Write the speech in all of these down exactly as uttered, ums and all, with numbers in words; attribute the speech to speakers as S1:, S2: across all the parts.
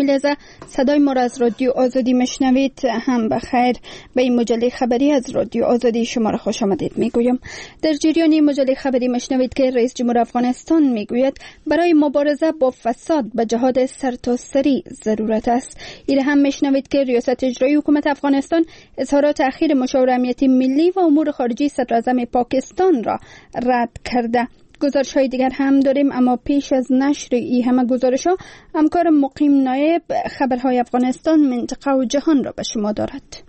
S1: کامل از صدای ما را از رادیو آزادی مشنوید. هم بخیر. به این مجله خبری از رادیو آزادی شما را خوش آمدید میگویم. در جریان این مجله خبری مشنوید که رئیس جمهور افغانستان میگوید برای مبارزه با فساد به جهاد سرتاسری ضرورت است. این هم مشنوید که ریاست اجرایی حکومت افغانستان اظهارات اخیر مشاور امنیتی ملی و امور خارجی صدر اعظم پاکستان را رد کرده. گزارش های دیگر هم داریم، اما پیش از نشر این همه گزارش ها همکار مقیم نایب خبرهای افغانستان منطقه و جهان را به شما دارد.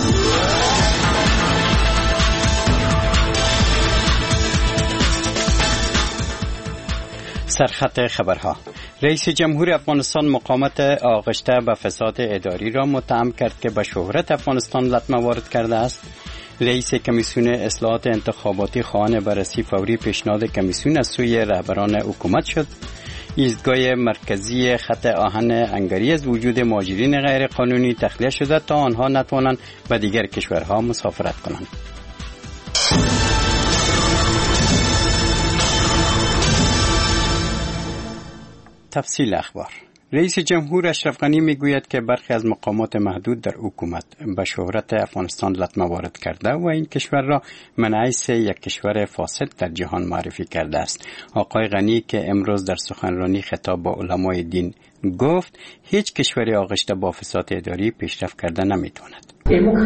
S2: سرخط خبرها. رئیس جمهور افغانستان مقاومت آغشته به فساد اداری را متهم کرد که به شهرت افغانستان لطمه وارد کرده است. رئیس کمیسیون اصلاحات انتخاباتی خواهان بررسی فوری پیشنهاد کمیسیون از سوی رهبران حکومت شد. ایستگاه مرکزی خط آهن انگاری از وجود مهاجرین غیر قانونی تخلیه شده تا آنها نتوانند به دیگر کشورها مسافرت کنند. تفصیل اخبار. رئیس جمهور اشرف غنی میگوید که برخی از مقامات محدود در حکومت به شهرت افغانستان لطمه وارد کرده و این کشور را من حیث یک کشور فاسد در جهان معرفی کرده است. آقای غنی که امروز در سخنرانی خطاب با علمای دین گفت هیچ کشوری آغشته با فساد اداری پیشرفت کرده نمیتواند.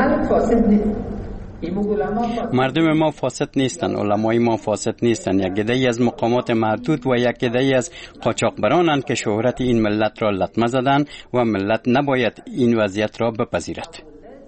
S2: مردم ما فاسد نیستند، علمای ما فاسد نیستند. یک عده‌ای از مقامات محدود و یک عده‌ای از قاچاقبرانند که شهرت این ملت را لطمه زدند و ملت نباید این وضعیت را بپذیرد.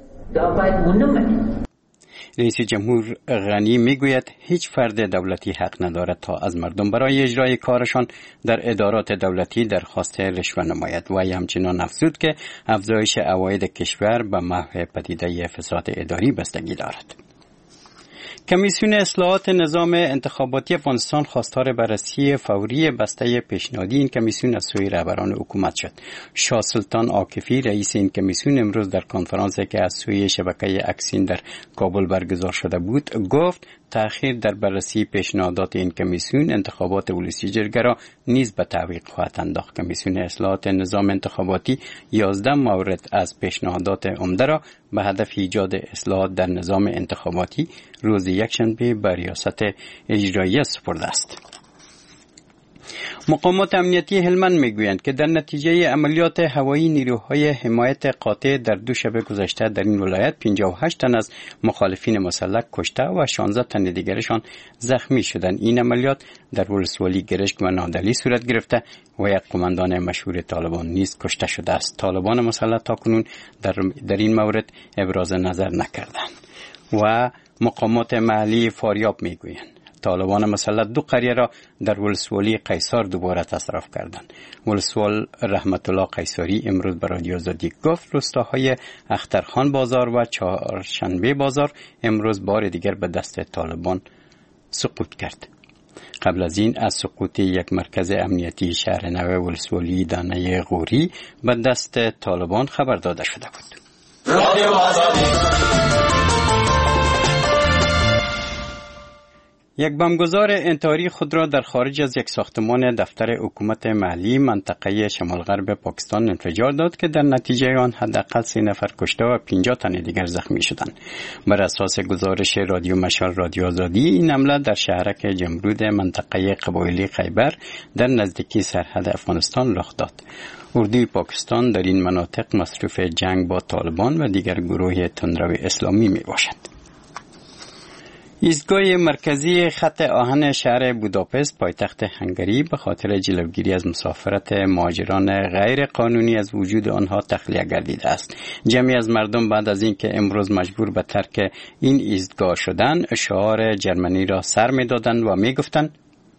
S2: رئیس جمهور غنی میگوید هیچ فرد دولتی حق ندارد تا از مردم برای اجرای کارشان در ادارات دولتی درخواست رشوه نماید و همچنان افزود که افزایش عواید کشور به محو پدیده فساد اداری بستگی دارد. کمیسیون اصلاحات نظام انتخاباتی افغانستان خواستار بررسی فوری بسته پیشنهادی این کمیسیون از سوی رهبران حکومت شد. شاه سلطان عاکفی رئیس این کمیسیون امروز در کنفرانسی که از سوی شبکه اکسین در کابل برگزار شده بود گفت تأخیر در بررسی پیشنهادات این کمیسیون انتخابات ولسی جرگه را نیز به تعویق خواهد انداخت. کمیسیون اصلاحات نظام انتخاباتی یازده مورد از پیشنهادات عمده را به هدف ایجاد اصلاحات در نظام انتخاباتی روز یکشنبه به ریاست اجرایی سپرده است. مقامات امنیتی هلمند میگویند که در نتیجه عملیات هوایی نیروهای حمایت قاطع در دو شب گذشته در این ولایت پنجاه و هشت تن از مخالفین مسلح کشته و شانزده تن دیگرشان زخمی شدند. این عملیات در ولسوالی گرشک و نادلی صورت گرفته و یک قماندان مشهور طالبان نیز کشته شده است. طالبان مسلح تاکنون در, در این مورد ابراز نظر نکردند و مقامات محلی فاریاب میگویند طالبان مسلح دو قریه را در ولسوالی قیصر دوباره تصرف کردند. ولسوال رحمت الله قیصری امروز به رادیو آزادی گفت روستاهای اخترخان بازار و چهارشنبه بازار امروز بار دیگر به دست طالبان سقوط کرد. قبل از این از سقوط یک مرکز امنیتی شهر نو ولسوالی دانه غوری به دست طالبان خبر داده شده بود. رادیو آزادی. یک بمبگذار انتحاری خود را در خارج از یک ساختمان دفتر حکومت محلی منطقه شمال غرب پاکستان انفجار داد که در نتیجه آن حداقل سه نفر کشته و پنجاه تن دیگر زخمی شدند. بر اساس گزارش رادیو مشال رادیو آزادی این حمله در شهرک جمرود منطقه قبایلی خیبر در نزدیکی سرحد افغانستان رخ داد. اردوی پاکستان در این مناطق مصروف جنگ با طالبان و دیگر گروه تندرو اسلامی می باشد. ایستگاه مرکزی خط آهن شهر بوداپست پایتخت هنگری به خاطر جلوگیری از مسافرت مهاجران غیر قانونی از وجود آنها تخلیه گردیده است. جمعی از مردم بعد از اینکه امروز مجبور به ترک این ایستگاه شدند شعار جرمنی را سر می‌دادند و می‌گفتند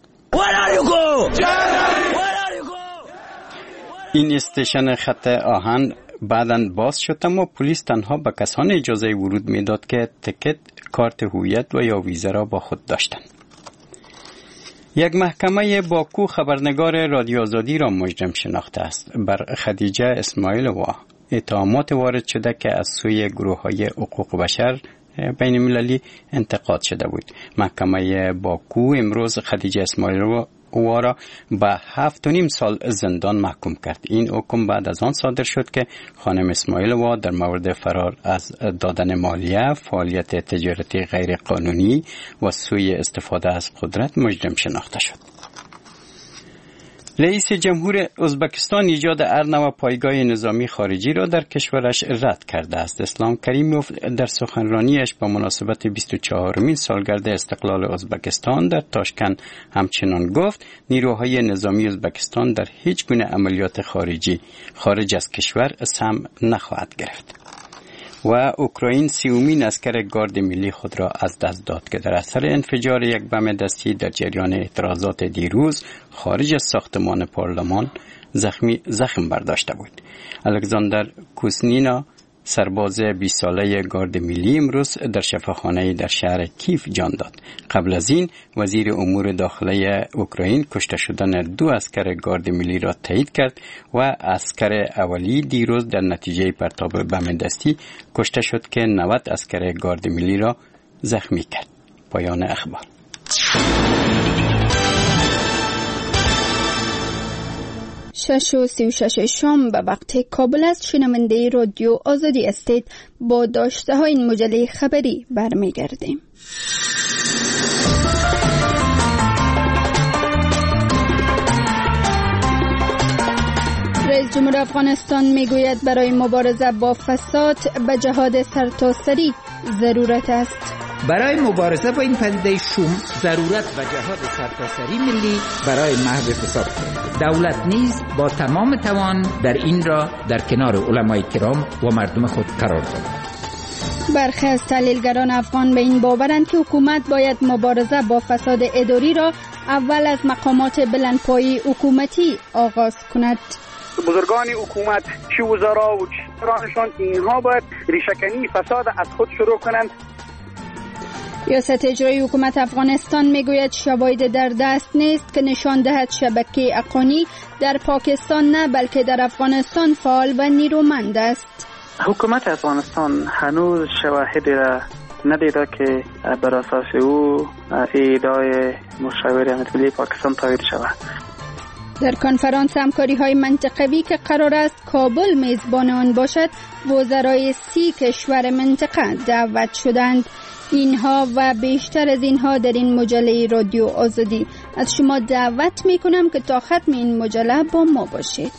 S2: این استیشن خط آهن بعداً باز شد اما پلیس تنها به کسان اجازه ورود میداد که تکت، کارت هویت و یا ویزا را با خود داشتند. یک محکمه باکو خبرنگار رادیو آزادی را مجرم شناخته است. بر خدیجه اسماعیلووا اتهامات وارد شده که از سوی گروه‌های حقوق بشر بین المللی انتقاد شده بود. محکمه باکو امروز خدیجه اسماعیلووا او را به هفت و نیم سال زندان محکوم کرد. این حکم بعد از آن صادر شد که خانم اسماعیلووا در مورد فرار از دادن مالیه، فعالیت تجارتی غیر قانونی و سوء استفاده از قدرت مجرم شناخته شد. رئیس جمهور ازبکستان ایجاد هر نوع پایگاه نظامی خارجی را در کشورش رد کرده است. اسلام کریموف در سخنرانیش با مناسبت بیست و چهارمین سالگرد استقلال ازبکستان در تاشکند همچنان گفت نیروهای نظامی ازبکستان در هیچ گونه عملیات خارجی خارج از کشور سهم نخواهد گرفت. و اوکراین سیومین اسکر گارد ملی خود را از دست داد که در اثر انفجار یک بم دستی در جریان اعتراضات دیروز خارج از ساختمان پارلمان زخمی زخم برداشته بود. الکساندر کوسنینا سرباز بیست ساله گارد ملی امروز در شفاخانه در شهر کیف جان داد. قبل از این وزیر امور داخلی اوکراین کشته شدن دو اسکر گارد ملی را تایید کرد و اسکر اولی دیروز در نتیجه پرتاب بم دستی کشته شد که نود اسکر گارد ملی را زخمی کرد. پایان اخبار.
S1: شش و سی و شش شام به وقت کابل است. شنونده رادیو آزادی استید. با داشته های این مجله خبری برمیگردیم. رئیس جمهور افغانستان میگوید برای مبارزه با فساد به جهاد سرتاسری ضرورت است.
S3: برای مبارزه با این پدیده شوم ضرورت و جهاد سرتاسری ملی برای محو فساد دارد. دولت نیز با تمام توان در این را در کنار علمای کرام و مردم خود قرار داد.
S1: برخی از تحلیلگران افغان به این باورند که حکومت باید مبارزه با فساد اداری را اول از مقامات بلندپایه حکومتی آغاز کند.
S4: بزرگان حکومت، چه وزرا و چه رانشان، اینها باید ریشه‌کنی فساد از خود شروع کنند.
S1: ریاست اجرایی حکومت افغانستان میگوید شواهد در دست نیست که نشان دهد شبکه حقانی در پاکستان نه بلکه در افغانستان فعال و نیرومند است.
S4: حکومت افغانستان هنوز شواهدی را ندیده که بر اساس او ادعای مشاور امنیت ملی پاکستان تایید شود.
S1: در کنفرانس همکاری های منطقوی که قرار است کابل میزبان آن باشد، وزرای سی کشور منطقه دعوت شدند. اینها و بیشتر از اینها در این مجله رادیو آزادی. از شما دعوت می کنم که تا ختم این مجله با ما باشید.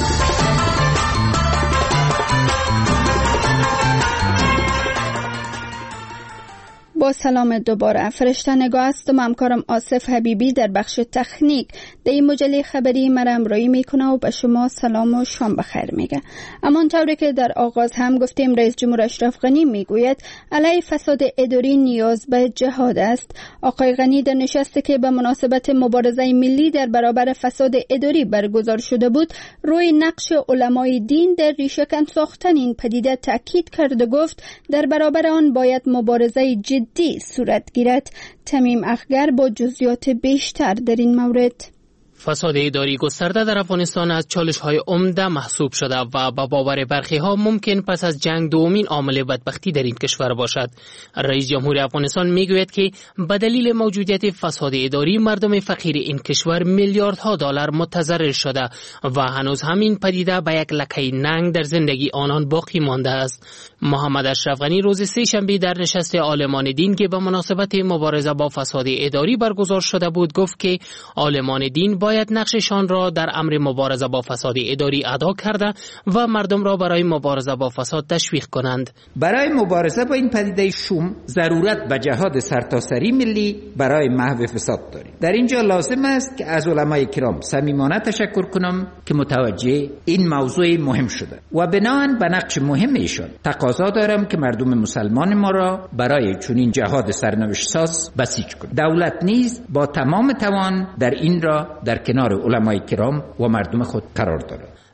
S1: با سلام دوباره. فرشته نگاه است و همکارم آصف حبیبی در بخش تکنیک در این مجله خبری مرا همراهی میکنه و به شما سلام و شام بخیر میگه. اما طوری که در آغاز هم گفتیم، رئیس جمهور اشرف غنی میگوید علیه فساد اداری نیاز به جهاد است. آقای غنی در نشستی که به مناسبت مبارزه ملی در برابر فساد اداری برگزار شده بود، روی نقش علمای دین در ریشه‌کن ساختن این پدیده تاکید کرد و گفت در برابر آن باید مبارزه جدی دی صورت گیرد. تمیم اخگر با جزئیات بیشتر در این مورد.
S5: فساد اداری گسترده در افغانستان از چالش‌های عمده محسوب شده و با باور برخی‌ها ممکن پس از جنگ دومین عامل بدبختی در این کشور باشد. رئیس جمهور افغانستان میگوید که به دلیل موجودیت فساد اداری مردم فقیر این کشور میلیاردها دلار متضرر شده و هنوز همین پدیده به یک لکه ننگ در زندگی آنان باقی مانده است. محمد اشرف غنی روز سه شنبه در نشست عالمان دین که به مناسبت مبارزه با فساد اداری برگزار شده بود گفت که عالمان دین باید نقششان را در امر مبارزه با فساد اداری ادا کرده و مردم را برای مبارزه با فساد تشویق کنند.
S3: برای مبارزه با این پدیده شوم ضرورت به جهاد سرتاسری ملی برای محو فساد داریم. در اینجا لازم است که از علمای کرام صمیمانه تشکر کنم که متوجه این موضوع مهم شده و بناهن به نقش مهم ایشان تقاضا دارم که مردم مسلمان ما را برای چنین جهاد سرنوشت ساز بسیج کنند. دولت نیز با تمام توان در این را در کنار علمای کرام و مردم خود قرار دارد.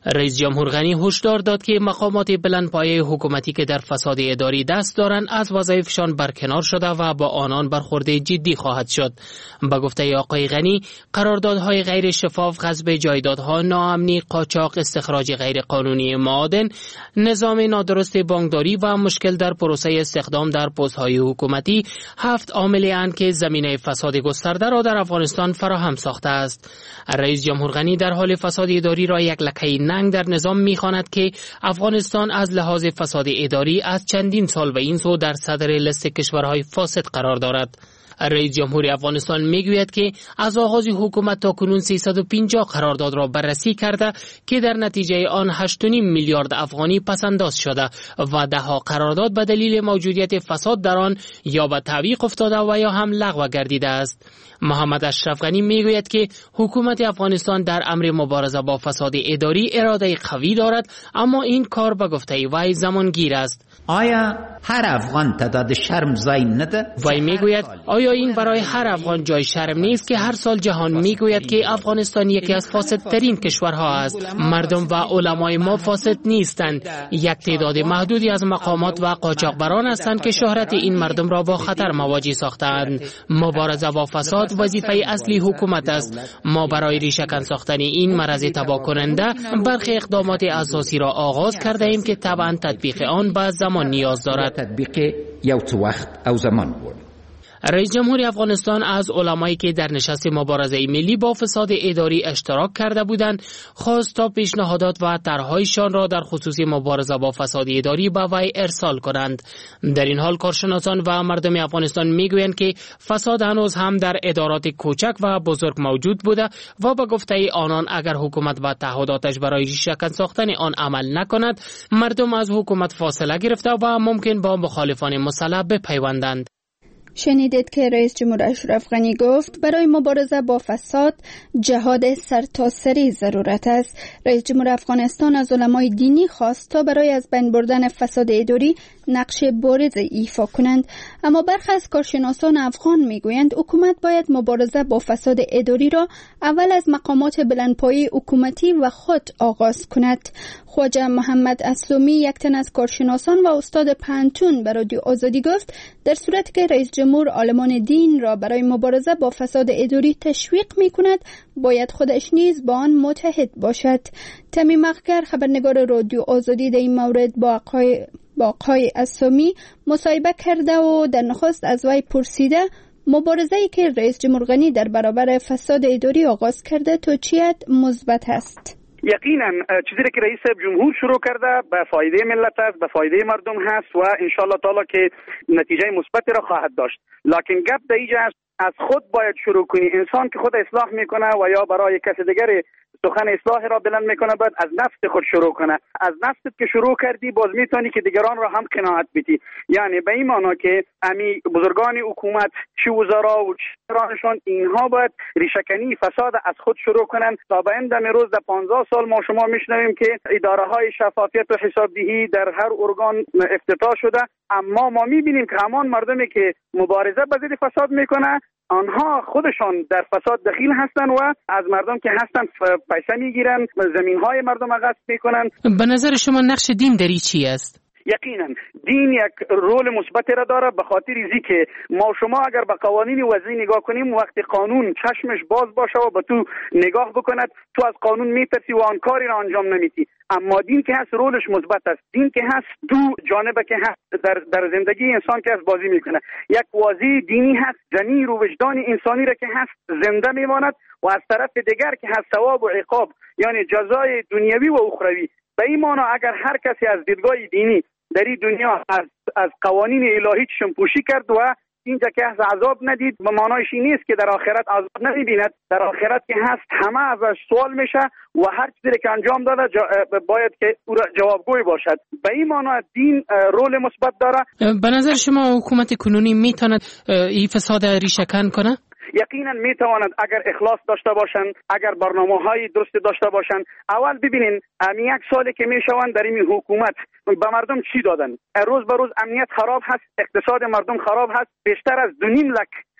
S5: رئیس جمهور غنی هشدار داد که مقامات بلندپایه حکومتی که در فساد اداری دست دارند از وظایفشان برکنار شده و با آنان برخورد جدی خواهد شد. با گفته آقای غنی، قراردادهای غیر شفاف، غصب جایدادها، ناامنی، قاچاق، استخراج غیر قانونی معادن، نظام نادرست بانکداری و مشکل در پروسه استخدام در پست‌های حکومتی هفت عاملی اند که زمینه فساد گسترده را در افغانستان فراهم ساخته است. رئیس جمهور غنی در حال فساد اداری را یک لکه ننگ در نظام می‌خواند که افغانستان از لحاظ فساد اداری از چندین سال به این سو در صدر لیست کشورهای فاسد قرار دارد. رئیس جمهور افغانستان میگوید که از آغاز حکومت تا کنون سیصد و پنجاه قرارداد را بررسی کرده که در نتیجه آن هشت و نیم میلیارد افغانی پسنداز شده و ده ها قرارداد به دلیل موجودیت فساد در آن یا به تعویق افتاده و یا هم لغو گردیده است. محمد اشرف غنی میگوید که حکومت افغانستان در امر مبارزه با فساد اداری اراده قوی دارد، اما این کار به گفته وی زمانگیر است.
S3: آیا هر افغان تعداد شرم زای نده؟
S5: وی میگوید آیا این برای هر افغان جای شرم نیست که هر سال جهان میگوید که افغانستان یکی از فاسدترین کشورها است؟ مردم و علمای ما فاسد نیستند. یک تعداد محدودی از مقامات و قاچاقبران هستند که شهرت این مردم را با خطر مواجه ساختند. مبارزه با فساد وظیفه اصلی حکومت است. ما برای ریشه‌کن ساختن این مرض تباه کننده برخی اقدامات اساسی را آغاز کرده ایم که طبعا تطبیق آن به زمان نیاز دارد.
S3: تطبیق یو څه وخت او زمان بود.
S5: رئیس جمهور افغانستان از علمایی که در نشست مبارزه ملی با فساد اداری اشتراک کرده بودند خواست تا پیشنهادات و طرح‌هایشان را در خصوص مبارزه با فساد اداری به وی ارسال کنند. در این حال کارشناسان و مردم افغانستان میگویند که فساد هنوز هم در ادارات کوچک و بزرگ موجود بوده و به گفته آنان اگر حکومت و تعهداتش برای ریشه‌کن ساختن آن عمل نکند، مردم از حکومت فاصله گرفته و ممکن با مخالفان مسلح بپیوندند.
S1: شنیدید که رئیس جمهور اشرف غنی گفت برای مبارزه با فساد جهاد سرتاسری ضرورت است. رئیس جمهور افغانستان از علمای دینی خواست تا برای از بین بردن فساد اداری نقش بارز ایفا کنند، اما برخی از کارشناسان افغان میگویند حکومت باید مبارزه با فساد اداری را اول از مقامات بلندپایه حکومتی و خود آغاز کند. خواجه محمد اسلامی، یک تن از کارشناسان و استاد پانتون، به رادیو آزادی گفت در صورتی که رئیس جمهور عالمان دین را برای مبارزه با فساد اداری تشویق می کند، باید خودش نیز با آن متحد باشد. تمیم اخگر، خبرنگار رادیو آزادی، در این مورد با آقای با آقای اسلامی مصاحبه کرده و در نخست از وی پرسیده مبارزه‌ای که رئیس جمهور غنی در برابر فساد اداری آغاز کرده تو چیت مثبت است؟
S6: یقینا چیزی که رئیس جمهور شروع کرده به فایده ملت است، به فایده مردم هست و ان شاء الله تعالی که نتیجه مثبتی را خواهد داشت. لکن گپ در اینجا است از خود باید شروع کنی. انسان که خود اصلاح میکنه و یا برای کسی دیگر سخن اصلاح را بلند میکنه، باید از نفس خود شروع کنه. از نفست که شروع کردی باز میتونی که دیگران را هم قناعت بدی. یعنی به این معنا که امی بزرگان حکومت، چه وزرا و چرانشان، اینها باید ریشه‌کنی فساد از خود شروع کنن تا به این دم روز در پانزده سال ما شما میشنویم که اداره های شفافیت و حسابدهی در هر ارگان افتتاح شده، اما ما میبینیم که همان مردمی که مبارزه با ضد فساد میکنه آنها خودشان در فساد دخیل هستند و از مردم که هستند پیسه میگیرن، زمین های مردم را غصب میکنن.
S5: به نظر شما نقش دین در این چی است؟
S6: یقینا دین یک رول مثبتی را داره، به خاطر ازی که ما شما اگر به قوانین وضعی نگاه کنیم، وقتی قانون چشمش باز باشه و به تو نگاه بکند، تو از قانون میترسی و آن کاری را انجام نمیدی. اما دین که هست رولش مثبت است. دین که هست دو جانبه که هست در در زندگی انسان که هست بازی میکنه. یک واضح دینی هست، ضمیر و وجدان انسانی را که هست زنده میماند و از طرف دیگر که هست ثواب و عقاب، یعنی جزای دنیوی و اخروی. به این معنی اگر هر کسی از دیدگاه دینی در این دنیا از از قوانین الهی شمپوشی کرد و اینجا که هست عذاب ندید، به معنایش این نیست که در آخرت عذاب نمیبیند. در آخرت که هست همه ازش سوال میشه و هر چیزی که انجام داده باید که او را جوابگوی باشد. به این معنی دین رول مثبت داره.
S5: به نظر شما حکومت کنونی میتواند این فساد ریشه‌کن کنه؟
S6: یقینا میتواند اگر اخلاص داشته باشند، اگر برنامه‌های درست داشته باشند. اول ببینین امی یک سالی که میشوند در این حکومت به مردم چی دادن؟ روز به روز امنیت خراب هست، اقتصاد مردم خراب هست. بیشتر از دو نیم لک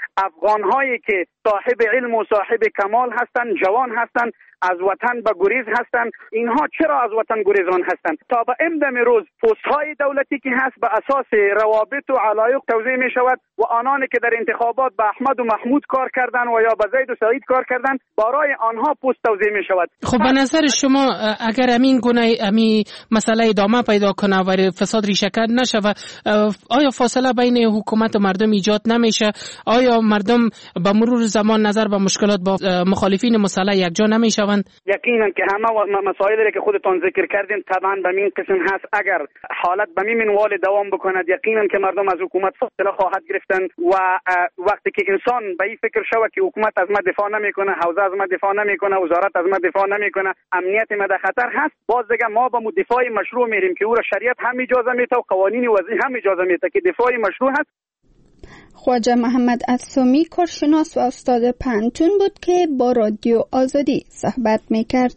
S6: افغان‌هایی که صاحب علم و صاحب کمال هستند، جوان هستند، از وطن به گریز هستند، اینها چرا از وطن گریزان هستند؟ تا به امدم روز پست‌های دولتی که هست به اساس روابط و علایق توزیع می شود و آنانی که در انتخابات به احمد و محمود کار کردند و یا به زید و سعید کار کردند برای آنها پست توزیع می شود.
S5: خب به نظر شما اگر امین گونه امی مسئله ادامه پیدا کنه و فساد ریشه‌کن نشه، آیا فاصله بین حکومت و مردم ایجاد نمیشه؟ آیا مردم به مرور زمان نظر به مشکلات با مخالفین مسلح یکجا نمیشوند؟
S6: یقینا که همه مسائلی که خودتان ذکر کردین طبعا به این قسم هست. اگر حالت به این منوال دوام بکند یقینا که مردم از حکومت فاصله خواهد گرفتن و وقتی که انسان به این فکر شود که حکومت از ما دفاع نمیکنه، حوزه از ما دفاع نمیکنه، وزارت از ما دفاع نمیکنه، امنیت ما در خطر هست، باز دیگه ما به دفاع مشروع میریم که او را شریعت هم اجازه میده و قوانین وضعی هم اجازه میده که دفاع مشروع هست.
S1: خواجه محمد اتسامی کارشناس و استاد پنتون بود که با رادیو آزادی صحبت میکرد.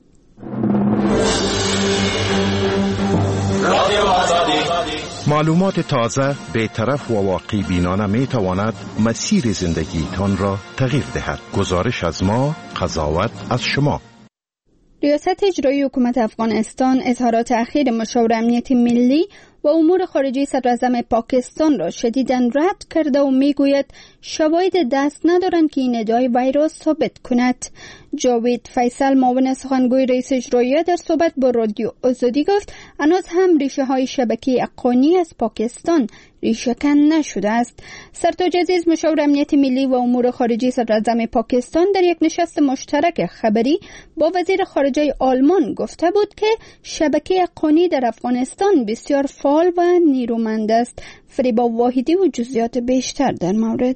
S7: معلومات تازه، بی‌طرف و واقعی بینانه می تواند مسیر زندگیتان را تغییر دهد. گزارش از ما، قضاوت از شما.
S1: ریاست اجرایی حکومت افغانستان اظهارات اخیر مشاور امنیت ملی و امور خارجه صدراعظم پاکستان را شدیداً رد کرده و میگوید شواهد دست ندارند که این ادعای وی را ثابت کند. جاوید فیصل معاون سخنگوی رئیس اجرایی در صحبت با رادیو آزادی گفت هنوز هم ریشه های شبکه اقانی از پاکستان ریشه کن نشده است. سرتاج عزیز مشاور امنیت ملی و امور خارجه صدراعظم پاکستان در یک نشست مشترک خبری با وزیر خارجه آلمان گفته بود که شبکه اقانی در افغانستان بسیار فعال و نیرومند است. فریبا واحدی و جزئیات بیشتر در مورد.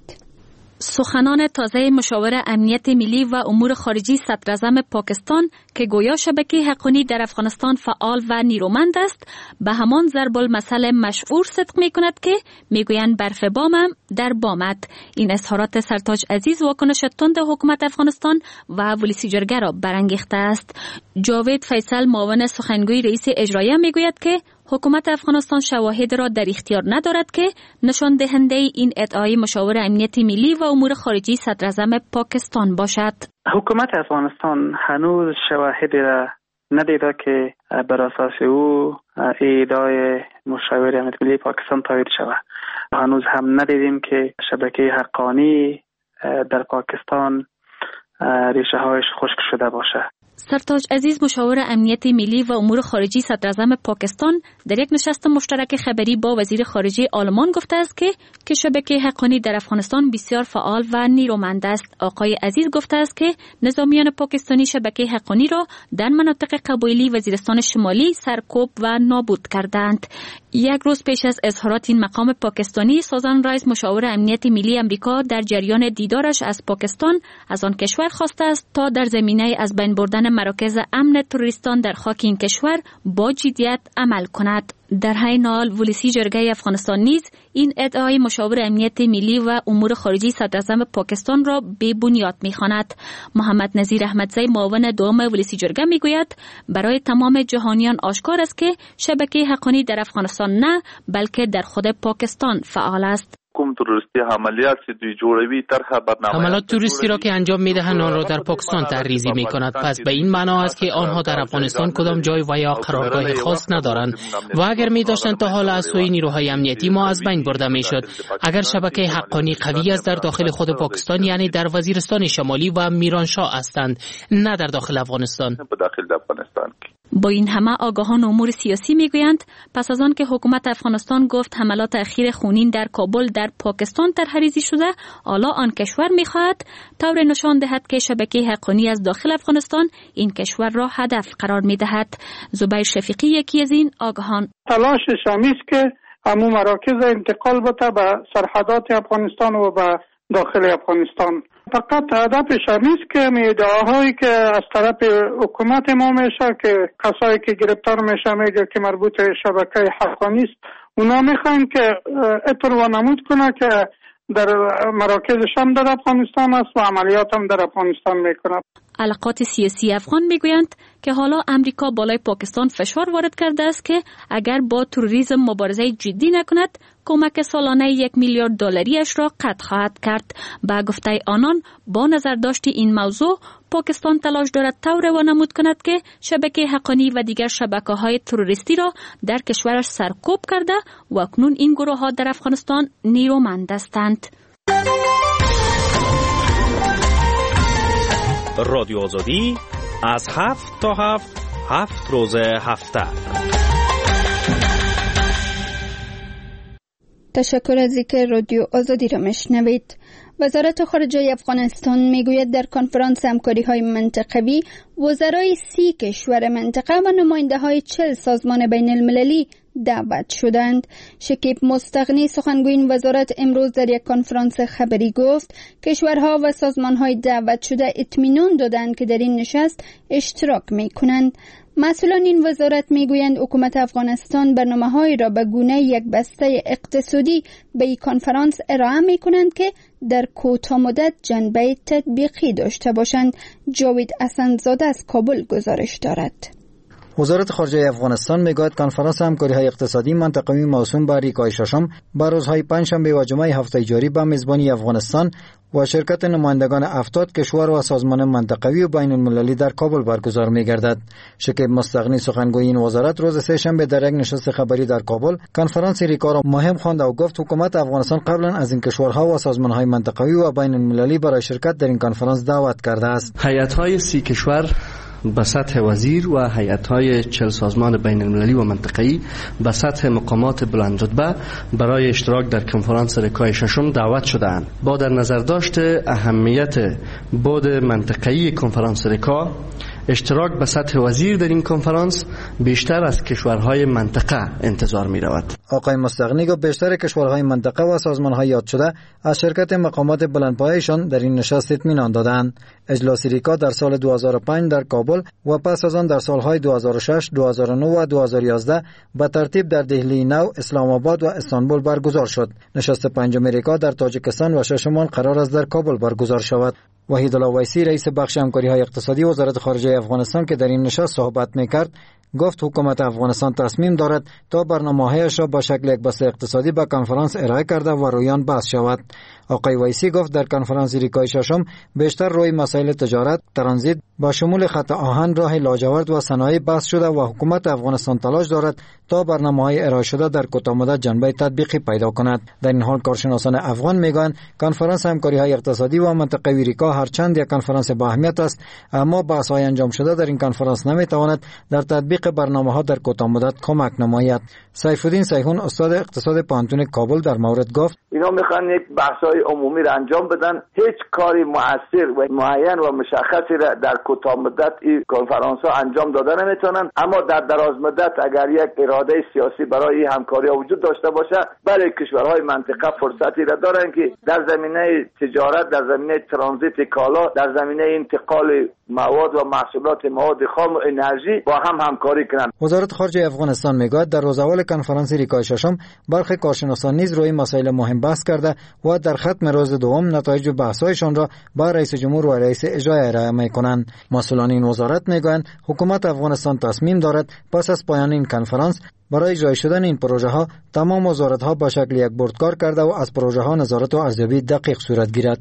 S8: سخنان تازه مشاور امنیت ملی و امور خارجی صدراعظم پاکستان که گویا شبکه حقانی در افغانستان فعال و نیرومند است به همان ضرب المثل مشهور صدق می کند که میگویند برف بامم در بامد. این اظهارات سرتاج عزیز واکنش تند حکومت افغانستان و ولسی جرگه را برانگیخته است. جاوید فیصل معاون سخنگوی رئیس اجرایی میگوید که حکومت افغانستان شواهد را در اختیار ندارد که نشان دهنده این ادعای مشاور امنیت ملی و امور خارجی صدراعظم پاکستان باشد.
S4: حکومت افغانستان هنوز شواهدی را ندیده که بر اساس او ادعای مشاور امنیت ملی پاکستان تایید شود. هنوز هم ندیدیم که شبکه حقانی در پاکستان ریشه هایش خشک شده باشد.
S8: سرتاج عزیز مشاور امنیت ملی و امور خارجی صدراعظم پاکستان در یک نشست مشترک خبری با وزیر خارجه آلمان گفته است که که شبکه حقانی در افغانستان بسیار فعال و نیرومند است. آقای عزیز گفته است که نظامیان پاکستانی شبکه حقانی را در مناطق قبایلی وزیرستان شمالی سرکوب و نابود کردند. یک روز پیش از اظهارات این مقام پاکستانی، سوزان رایس مشاور امنیت ملی امریکا در جریان دیدارش از پاکستان از آن کشور خواسته است تا در زمینه از بین بردن مراکز امن تروریستان در خاک این کشور با جدیت عمل کند. در حین حال ولسی جرگه افغانستان نیز این ادعای مشاور امنیت ملی و امور خارجی صدراعظم پاکستان را بی بنیاد می‌خواند. محمد نظیر احمدزی معاون دوم ولسی جرگه میگوید برای تمام جهانیان آشکار است که شبکه حقانی در افغانستان نه بلکه در خود پاکستان فعال است.
S9: کوم تروریستی عملیات چې دوی جوړوي طرح برنامه
S5: عملیات تروریستی را که انجام میدهند آن را در پاکستان طرحریزی میکند. پس به این معنا است که آنها در افغانستان کدام جای و یا قرارگاه خاص ندارند و اگر می داشتند تا حالا از سوی نیروهای امنیتی ما از بین برده میشد. اگر شبکه حقانی قوی است در داخل خود پاکستان یعنی در وزیرستان شمالی و میرانشاه هستند، نه در داخل افغانستان.
S9: داخل افغانستان.
S8: با این همه آگاهان امور سیاسی میگویند پس از آن که حکومت افغانستان گفت حملات اخیر خونین در کابل در پاکستان طرحریزی شده، حالا آن کشور میخواهد طور نشان دهد که شبکه حقانی از داخل افغانستان این کشور را هدف قرار میدهد. زبیر شفیقی یکی از این آگاهان.
S10: تلاش شمی است که همون مراکز انتقال بده به سرحدات افغانستان و به داخل افغانستان. فقط هدف شمی است که ادعاهایی که از طرف حکومت ما میشه که کسایی که گرفتار میشه میگه که مربوط شبکه حقانی است، اونا میخوان که اطور و نمود کنه که در مراکزش هم در افغانستان است و عملیات هم در افغانستان میکنه.
S8: علاقات سیاسی افغان میگویند که حالا امریکا بالای پاکستان فشار وارد کرده است که اگر با تروریسم مبارزه جدی نکند کمک سالانه یک میلیارد دلاریش را قطع خواهد کرد. با گفته آنان با نظر داشت این موضوع پاکستان تلاش دارد طور وانمود کند که شبکه حقانی و دیگر شبکه‌های تروریستی را در کشورش سرکوب کرده و اکنون این گروه‌ها در افغانستان نیرومند هستند.
S11: رادیو آزادی از هفت تا هفت هفت روز هفته.
S1: تشکر از اینکه رادیو آزادی را میشنوید. وزارت خارجه افغانستان میگوید در کنفرانس همکاری های منطقوی وزرای سی کشور منطقه و نماینده های چل سازمان بین المللی دعوت شدند. شکیب مستغنی سخنگوی این وزارت امروز در یک کنفرانس خبری گفت کشورها و سازمان های دعوت شده اطمینان دادند که در این نشست اشتراک می کنند. مسئولان این وزارت میگویند حکومت افغانستان برنامه‌هایی را به گونه یک بسته اقتصادی به این کنفرانس ارائه می‌کنند که در کوتاه مدت جنبه تطبیقی داشته باشند. جاوید حسن‌زاده از کابل گزارش دارد.
S12: وزارت خارجه افغانستان میگوید کنفرانس همکاری‌های اقتصادی منطقوی موسوم به ریکای ششم بر روزهای پنجشنبه و جمعه هفته جاری به میزبانی افغانستان و شرکت نمایندگان هفتاد کشور و سازمان منطقوی و بین المللی در کابل برگزار می‌گردد. شکیب مستغنی سخنگوی این وزارت روز سه‌شنبه در یک نشست خبری در کابل کنفرانس ریکا را مهم خواند و گفت حکومت افغانستان قبلا از این کشورها و سازمان‌های منطقوی و بین المللی برای شرکت در این کنفرانس دعوت کرده است.
S13: هیئت‌های سی کشور به سطح وزیر و هیئت‌های چهل سازمان بین المللی و منطقه‌ای به سطح مقامات بلند رتبه برای اشتراک در کنفرانس ریکای ششم دعوت شده‌اند. با در نظر داشت اهمیت بعد منطقه‌ای کنفرانس ریکا، اشتراک به سطح وزیر در این کنفرانس بیشتر از کشورهای منطقه انتظار می رود.
S12: آقای مستغنی گفت بیشتر کشورهای منطقه و سازمانهای یاد شده از شرکت مقامات بلندپایه‌شان در این نشست اطمینان دادند. اجلاس ریکا در سال دو هزار و پنج در کابل و پس از آن در سالهای دو هزار و شش، دو هزار و نه و دو هزار و یازده به ترتیب در دهلی نو، اسلام آباد و استانبول برگزار شد. نشست پنجم ریکا در تاجیکستان و ششم قرار است در کابل برگزار شود. وحید الله ویسی رئیس بخش همکاری‌های اقتصادی وزارت خارجه افغانستان که در این نشست صحبت می‌کرد گفت حکومت افغانستان تصمیم دارد تا برنامه‌هایش را با شکل یک بسته اقتصادی به کنفرانس ارائه کرده و رویان بحث شود. آقای ویسی گفت در کنفرانس ریکای ششم بیشتر روی مسائل تجارت، ترانزیت با شمول خط آهن، راه لاجورد و صنایع بحث شده و حکومت افغانستان تلاش دارد تا برنامه‌های ارائه شده در کوتاه مدت جنبه تطبیقی پیدا کند. در این حال کارشناسان افغان میگویند کنفرانس همکاری‌های اقتصادی و منطقوی ریکا هرچند یک کنفرانس با اهمیت است، اما بحث‌های انجام شده در این کنفرانس نمی‌تواند در تطبیق برنامه‌ها در کوتاه مدت کمک نماید. سیف الدین سیحون استاد اقتصاد پانتون کابل در مورد گفت
S14: اینا میخوان یک بحث‌های عمومی را انجام بدن، هیچ کاری مؤثر و معین و مشخصی را در کوتاه مدت این کنفرانس‌ها انجام داده نمیتونن، اما در دراز مدت اگر یک اراده سیاسی برای این همکاری‌ها وجود داشته باشه، برای کشورهای منطقه فرصتی را دارن که در زمینه تجارت، در زمینه ترانزیت کالا، در زمینه انتقال مواد و محصولات مواد خام و انرژی با هم همکاری کنند.
S12: وزارت خارجه افغانستان میگوید در روز اول کنفرانس ریکای ششم برخی کارشناسان نیز روی مسائل مهم بحث کرده و در ختم روز دوم نتایج بحث‌هایشان را با رئیس جمهور و رئیس اجرایی ارائه می‌کنند. مسئولان این وزارت میگویند حکومت افغانستان تصمیم دارد پس از پایان این کنفرانس برای اجرای شدن این پروژه ها تمام وزارت‌ها با شکل یک بردکار کرده و از پروژه ها نظارت و ارزیابی دقیق صورت گیرد.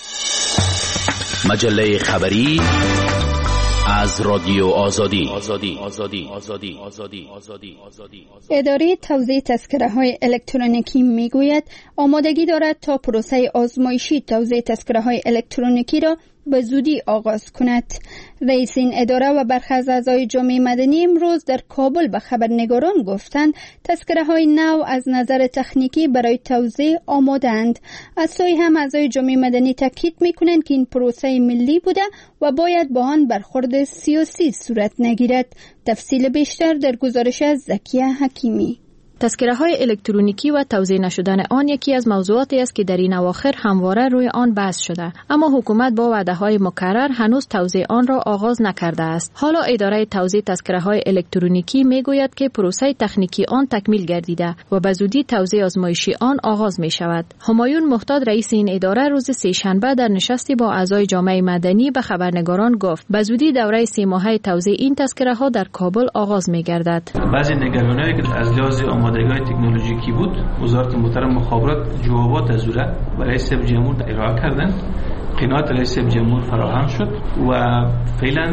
S15: مجله خبری از رادیو آزادی. آزادی آزادی آزادی
S1: آزادی آزادی آزادی اداره توزیع تذکره‌های الکترونیکی میگوید آمادگی دارد تا پروسه آزمایشی توزیع تذکره‌های الکترونیکی را به زودی آغاز کند. رئیس این اداره و برخی از اعضای جامعه مدنی امروز در کابل به خبرنگاران گفتند تذکره‌های نو از نظر تکنیکی برای توزیع آماده‌اند. از سوی هم اعضای جامعه مدنی تاکید می‌کنند که این پروسه ملی بوده و باید با آن برخورد سیاسی صورت نگیرد. تفصیل بیشتر در گزارش از زکیه حکیمی.
S16: تذکره‌های الکترونیکی و توزیع نشدن آن یکی از موضوعاتی است که در این اواخر همواره روی آن بحث شده، اما حکومت با وعده‌های مکرر هنوز توزیع آن را آغاز نکرده است. حالا اداره توزیع تذکره‌های الکترونیکی میگوید که پروسه تکنیکی آن تکمیل گردیده و به زودی توزیع آزمایشی آن آغاز می شود. همایون محتاط رئیس این اداره روز سه‌شنبه در نشستی با اعضای جامعه مدنی به خبرنگاران گفت به زودی دوره سه ماهه توزیع این تذکره‌ها در کابل آغاز می گردد.
S17: بعضی نگرانی‌هایی که از لحاظ آمادگی تکنولوژیکی بود، وزارت محترم مخابرات جوابات از او برای رئیس جمهور ارائه کردند. قناعت رئیس جمهور فراهم شد و فعلا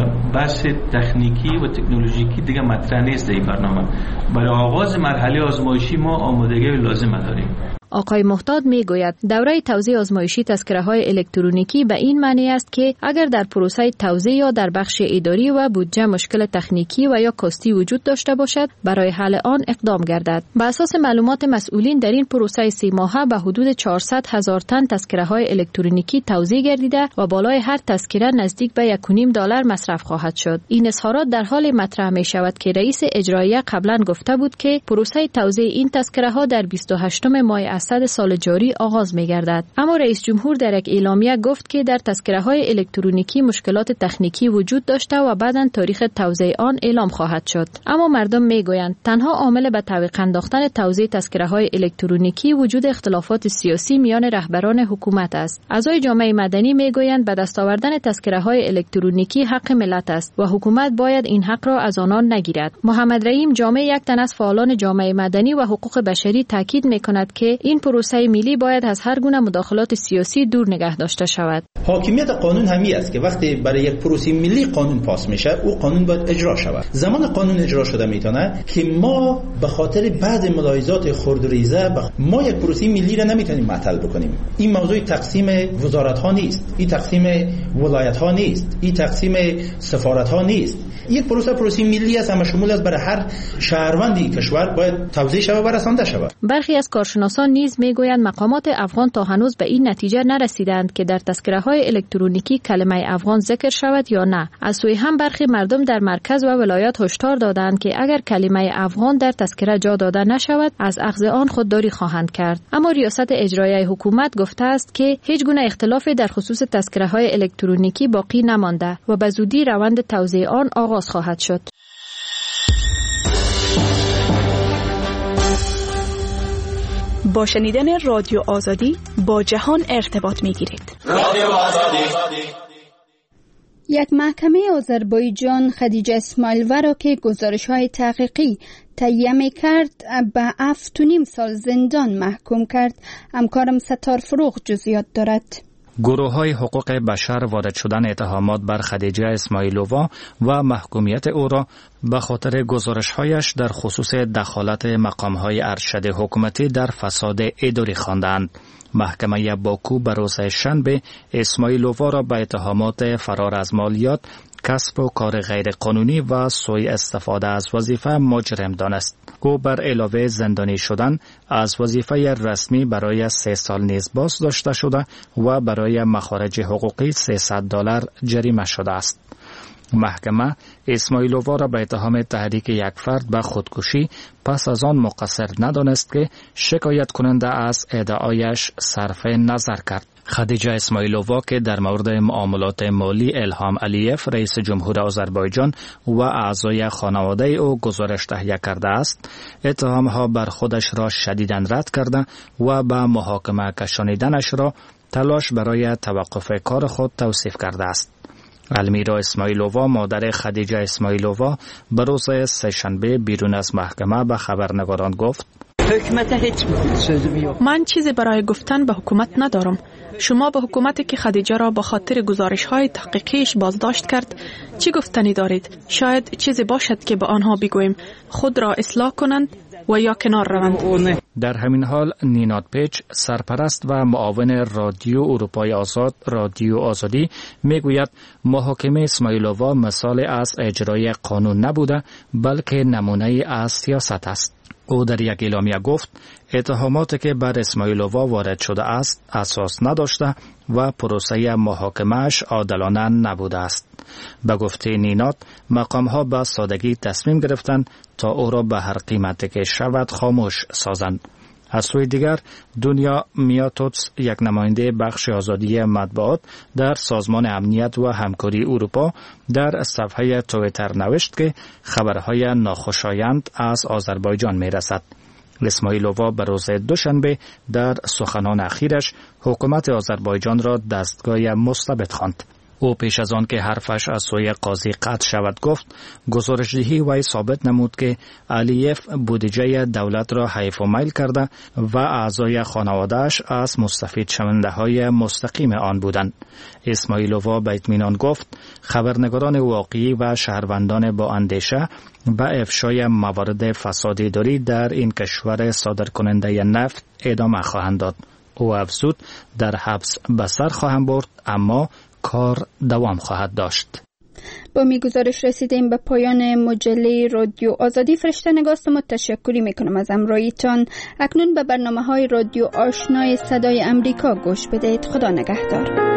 S17: بحث تکنیکی و تکنولوژیکی دیگه مطرح نیست در این برنامه. برای آغاز مرحله آزمایشی ما آمادگی لازم داریم.
S16: آقای محتاط میگوید دوره توزیع آزمایشی تذکره‌های الکترونیکی به این معنی است که اگر در پروسه توزیع یا در بخش اداری و بودجه مشکل تکنیکی و یا کاستی وجود داشته باشد، برای حل آن اقدام گردد. بر اساس معلومات مسئولین در این پروسه سه ماهه به حدود چهارصد هزار تن تذکره‌های الکترونیکی توزیع گردیده و بالای هر تذکره نزدیک به یک و نیم دلار مصرف خواهد شد. این اظهارات در حال مطرح می شود که رئیس اجرایی قبلا گفته بود که پروسه توزیع این تذکره‌ها در بیست و هشتم ماه اسد سال جاری آغاز می گردد. اما رئیس جمهور در یک اعلامیه گفت که در تذکره‌های الکترونیکی مشکلات تکنیکی وجود داشته و بعداً تاریخ توزیع آن اعلام خواهد شد. اما مردم می گویند تنها عامل به تعویق انداختن توزیع تذکره‌های الکترونیکی وجود اختلافات سیاسی میان رهبران حکومت است. اعضای جامعه مدنی می گویند به دست آوردن تذکره‌های الکترونیکی حق ملت است و حکومت باید این حق را از آنان نگیرد. محمد رحیم جامعه یک تن از فعالان جامعه مدنی و حقوق بشری تاکید می کند که این پروسه ملی باید از هر گونه مداخلات سیاسی دور نگه داشته شود.
S18: حاکمیت قانون همی است که وقتی برای یک پروسه ملی قانون پاس میشه، او قانون باید اجرا شود. زمان قانون اجرا شده میتونه که ما به خاطر بعد ملاحظات خرد و ریزه بخ... ما یک پروسه ملی را نمیتونیم معطل بکنیم. این موضوع تقسیم وزارت ها نیست، این تقسیم ولایت ها نیست، این تقسیم سفارت ها نیست. یک پروسه پروسه ملی است، اما شمول است برای هر شهروندی کشور باید توزیع شود و رسانده شود.
S16: برخی از کارشناسان نیز میگویند مقامات افغان تا هنوز به این نتیجه نرسیدند که در تذکره‌های الکترونیکی کلمه افغان ذکر شود یا نه. از سوی هم برخی مردم در مرکز و ولایات هشدار دادند که اگر کلمه افغان در تذکره جا داده نشود، از اخذ آن خودداری خواهند کرد. اما ریاست اجرایی حکومت گفته است که هیچ گونه اختلافی در خصوص تذکره‌های الکترونیکی باقی نمانده و به زودی روند توزیع آن آغاز خواهد شد.
S19: با شنیدن رادیو آزادی با جهان ارتباط می‌گیرید. رادیو آزادی.
S1: یک محکمه آذربایجان خدیجه اسماعیلووا را که گزارش‌های تحقیقی تهیه می‌کرد به هفت و نیم سال زندان محکوم کرد. همکارم ستار فروغ جزئیات دارد.
S20: گروه‌های حقوق بشر وارد شدن اتهامات بر خدیجه اسماعیلووا و محکومیت او را به خاطر گزارش‌هایش در خصوص دخالت مقام‌های ارشد حکومتی در فساد اداری خواندند. محکمه باکو بر روز شنبه اسماعیلووا را به اتهامات فرار از مالیات، کسب و کار غیر قانونی و سوء استفاده از وظیفه مجرم دانست. او بر علاوه زندانی شدن از وظیفه رسمی برای سه سال نیز باز داشته شده و برای مخارج حقوقی سیصد دلار جریمه شده است. محکمه اسماعیلووا را به اتهام تحریک یک فرد به خودکشی پس از آن مقصر ندانست که شکایت کننده از ادعایش صرف نظر کرد. خدیجه اسماعیلووا که در مورد معاملات مالی الهام علیف رئیس جمهور آذربایجان و اعضای خانواده او گزارش تهیه کرده است، اتهامها بر خودش را شدیداً رد کرده و به محاکمه کشانیدنش را تلاش برای توقف کار خود توصیف کرده است. المیرا اسماعیلووا مادر خدیجه اسماعیلووا به روز سه‌شنبه بیرون از محکمه به خبرنگاران گفت:
S19: من چیزی برای گفتن به حکومت ندارم. شما به حکومتی که خدیجه را به خاطر گزارش‌های تحقیقیش بازداشت کرد چی گفتنی دارید؟ شاید چیزی باشد که به آنها بگوییم خود را اصلاح کنند و یا کنار روند.
S20: در همین حال نیناد پیچ سرپرست و معاون رادیو اروپای آزاد رادیو آزادی میگوید محاکمه اسماعیلووا مثال از اجرای قانون نبوده بلکه نمونه از سیاست است. او در یک اعلامیه گفت اتهاماتی که بر اسماعیلووا وارد شده است اساس نداشته و پروسه محاکمه‌اش عادلانه نبوده است. به گفته نینات مقام‌ها به سادگی تصمیم گرفتند تا او را به هر قیمتی که شود خاموش سازند. از سوی دیگر دنیا میاتوتس یک نماینده بخش آزادی مطبوعات در سازمان امنیت و همکاری اروپا در صفحه توییتر نوشت که خبرهای ناخوشایند از آذربایجان میرسد. اسماعیلووا به روز دوشنبه در سخنان اخیرش حکومت آذربایجان را دستگاه مستبد خواند. او پیش از آن که حرفش از سوی قاضی قطع شود گفت گزارشدهی وی ثابت نمود که علیف بودجه دولت را حیف و میل کرده و اعضای خانواده‌اش از مستفید شونده های مستقیم آن بودند. اسماعیلووا به اطمینان گفت خبرنگاران واقعی و شهروندان با اندیشه به افشای موارد فساد اداری در این کشور صادرکننده نفت ادامه خواهند داد. او افزود در حبس به سر خواهم برد اما کار دوام خواهد داشت.
S1: با می گزارش رسیدیم به پایان مجله رادیو آزادی. فرشته نگاستم و تشکری میکنم از همراهیتان. اکنون به برنامه های رادیو آشنای صدای امریکا گوش بدهید. خدا نگهدار.